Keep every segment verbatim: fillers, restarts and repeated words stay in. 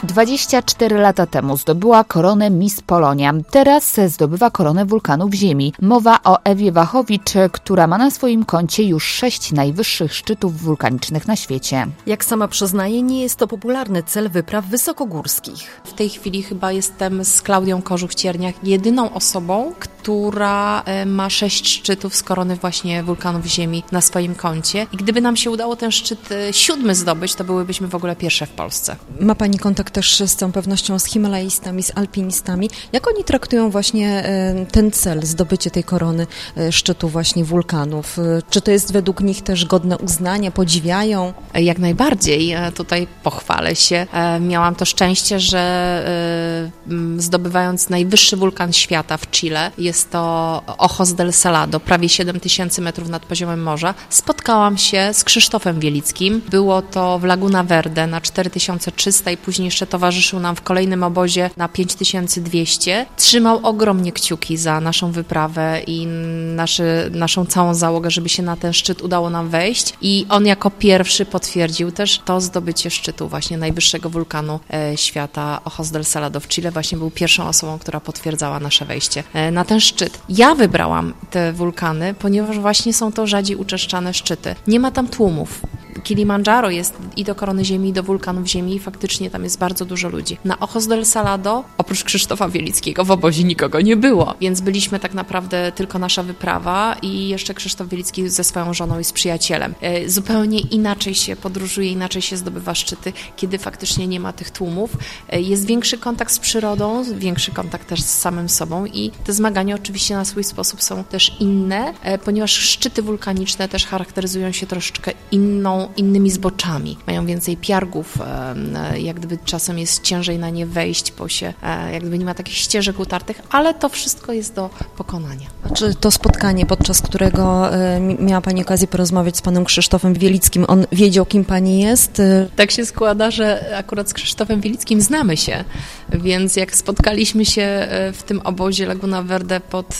dwadzieścia cztery lata temu zdobyła koronę Miss Polonia. Teraz zdobywa koronę wulkanów Ziemi. Mowa o Ewie Wachowicz, która ma na swoim koncie już sześć najwyższych szczytów wulkanicznych na świecie. Jak sama przyznaje, nie jest to popularny cel wypraw wysokogórskich. W tej chwili chyba jestem z Klaudią Kożuch-Cierniak jedyną osobą, która ma sześć szczytów z korony właśnie wulkanów Ziemi na swoim koncie. I gdyby nam się udało ten szczyt siódmy zdobyć, to byłybyśmy w ogóle pierwsze w Polsce. Ma Pani kontakt też z całą pewnością z himalaistami, z alpinistami. Jak oni traktują właśnie ten cel, zdobycie tej korony szczytu właśnie wulkanów? Czy to jest według nich też godne uznania, podziwiają? Jak najbardziej. Tutaj pochwalę się. Miałam to szczęście, że zdobywając najwyższy wulkan świata w Chile, jest to Ojos del Salado, prawie siedem tysięcy metrów nad poziomem morza, spotkałam się z Krzysztofem Wielickim. Było to w Laguna Verde na cztery tysiące trzysta i później jeszcze towarzyszył nam w kolejnym obozie na pięć tysięcy dwieście. Trzymał ogromnie kciuki za naszą wyprawę i naszy, naszą całą załogę, żeby się na ten szczyt udało nam wejść. I on jako pierwszy potwierdził też to zdobycie szczytu właśnie najwyższego wulkanu e, świata, Ojos del Salado w Chile. Właśnie był pierwszą osobą, która potwierdzała nasze wejście e, na ten szczyt. Ja wybrałam te wulkany, ponieważ właśnie są to rzadziej uczeszczane szczyty. Nie ma tam tłumów. Kilimandżaro jest i do korony Ziemi, i do wulkanów Ziemi i faktycznie tam jest bardzo dużo ludzi. Na Ojos del Salado, oprócz Krzysztofa Wielickiego, w obozie nikogo nie było, więc byliśmy tak naprawdę tylko nasza wyprawa i jeszcze Krzysztof Wielicki ze swoją żoną i z przyjacielem. E, zupełnie inaczej się podróżuje, inaczej się zdobywa szczyty, kiedy faktycznie nie ma tych tłumów. E, jest większy kontakt z przyrodą, większy kontakt też z samym sobą i te zmagania oczywiście na swój sposób są też inne, e, ponieważ szczyty wulkaniczne też charakteryzują się troszeczkę inną innymi zboczami. Mają więcej piargów, jak gdyby czasem jest ciężej na nie wejść, bo się jak gdyby nie ma takich ścieżek utartych, ale to wszystko jest do pokonania. A czy to spotkanie, podczas którego miała Pani okazję porozmawiać z Panem Krzysztofem Wielickim, on wiedział, kim Pani jest? Tak się składa, że akurat z Krzysztofem Wielickim znamy się, więc jak spotkaliśmy się w tym obozie Laguna Verde pod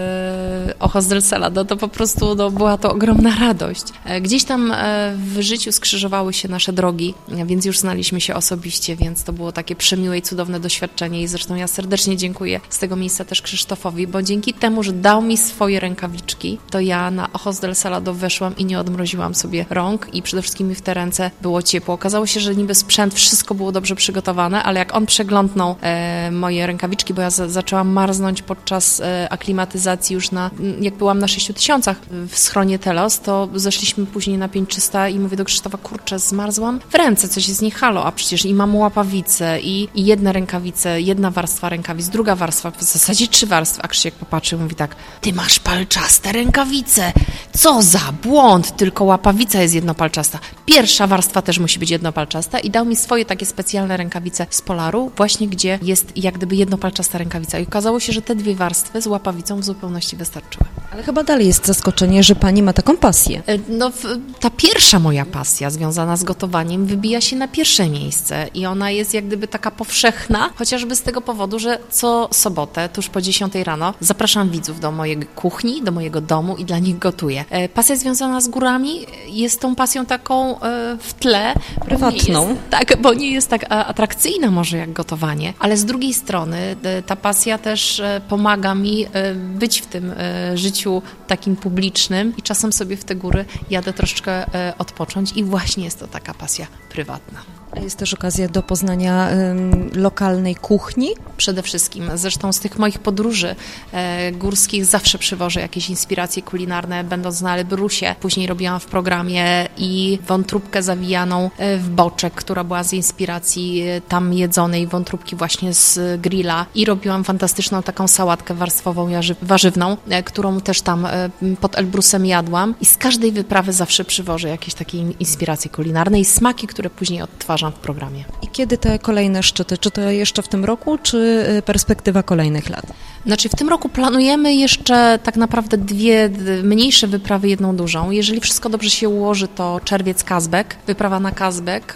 Ojos del Salado, to po prostu no, była to ogromna radość. Gdzieś tam w życiu skrzyżowały się nasze drogi, więc już znaliśmy się osobiście, więc to było takie przemiłe i cudowne doświadczenie i zresztą ja serdecznie dziękuję z tego miejsca też Krzysztofowi, bo dzięki temu, że dał mi swoje rękawiczki, to ja na Ojos del Salado weszłam i nie odmroziłam sobie rąk i przede wszystkim mi w te ręce było ciepło. Okazało się, że niby sprzęt, wszystko było dobrze przygotowane, ale jak on przeglądnął e, moje rękawiczki, bo ja za, zaczęłam marznąć podczas e, aklimatyzacji już na, jak byłam na sześciu tysiącach w schronie Telos, to zeszliśmy później na pięć tysięcy trzysta i mówię do Krzysztofa, kurczę, zmarzłam w ręce, coś jest nie halo, a przecież i mam łapawice i, i jedne rękawice, jedna warstwa rękawic, druga warstwa, w zasadzie trzy warstwy, a Krzysiek popatrzy i mówi tak, ty masz palczaste rękawice, co za błąd, tylko łapawica jest jednopalczasta, pierwsza warstwa też musi być jednopalczasta i dał mi swoje takie specjalne rękawice z Polaru, właśnie gdzie jest jak gdyby jednopalczasta rękawica i okazało się, że te dwie warstwy z łapawicą w zupełności wystarczyły. Ale chyba dalej jest zaskoczenie, że Pani ma taką pasję. No, ta pierwsza moja pasja związana z gotowaniem wybija się na pierwsze miejsce i ona jest jak gdyby taka powszechna, chociażby z tego powodu, że co sobotę, tuż po dziesiątej rano, zapraszam widzów do mojej kuchni, do mojego domu i dla nich gotuję. Pasja związana z górami jest tą pasją taką w tle. Prywatną. Jest, tak, bo nie jest tak atrakcyjna może jak gotowanie, ale z drugiej strony ta pasja też pomaga mi być w tym życiu takim publicznym i czasem sobie w te góry jadę troszeczkę odpocząć i właśnie jest to taka pasja prywatna. A jest też okazja do poznania ym, lokalnej kuchni? Przede wszystkim. Zresztą z tych moich podróży e, górskich zawsze przywożę jakieś inspiracje kulinarne, będąc na Elbrusie. Później robiłam w programie i wątróbkę zawijaną w boczek, która była z inspiracji tam jedzonej wątróbki właśnie z grilla i robiłam fantastyczną taką sałatkę warstwową warzywną, e, którą też tam e, pod Elbrusem jadłam i z każdej wyprawy zawsze przywożę jakieś takie inspiracje kulinarne i smaki, które później odtwarzam w programie. I kiedy te kolejne szczyty? Czy to jeszcze w tym roku, czy perspektywa kolejnych lat? Znaczy w tym roku planujemy jeszcze tak naprawdę dwie mniejsze wyprawy, jedną dużą. Jeżeli wszystko dobrze się ułoży, to czerwiec Kazbek, wyprawa na Kazbek.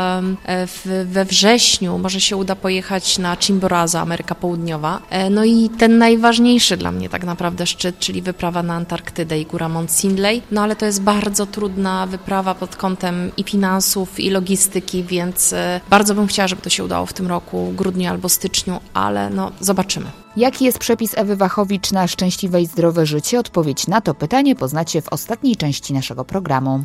We wrześniu może się uda pojechać na Chimborazo, Ameryka Południowa. No i ten najważniejszy dla mnie tak naprawdę szczyt, czyli wyprawa na Antarktydę i góra Mount Sindley. No ale to jest bardzo trudna wyprawa pod kątem i finansów, i logistyki, więc więc bardzo bym chciała, żeby to się udało w tym roku, grudniu albo styczniu, ale no zobaczymy. Jaki jest przepis Ewy Wachowicz na szczęśliwe i zdrowe życie? Odpowiedź na to pytanie poznacie w ostatniej części naszego programu.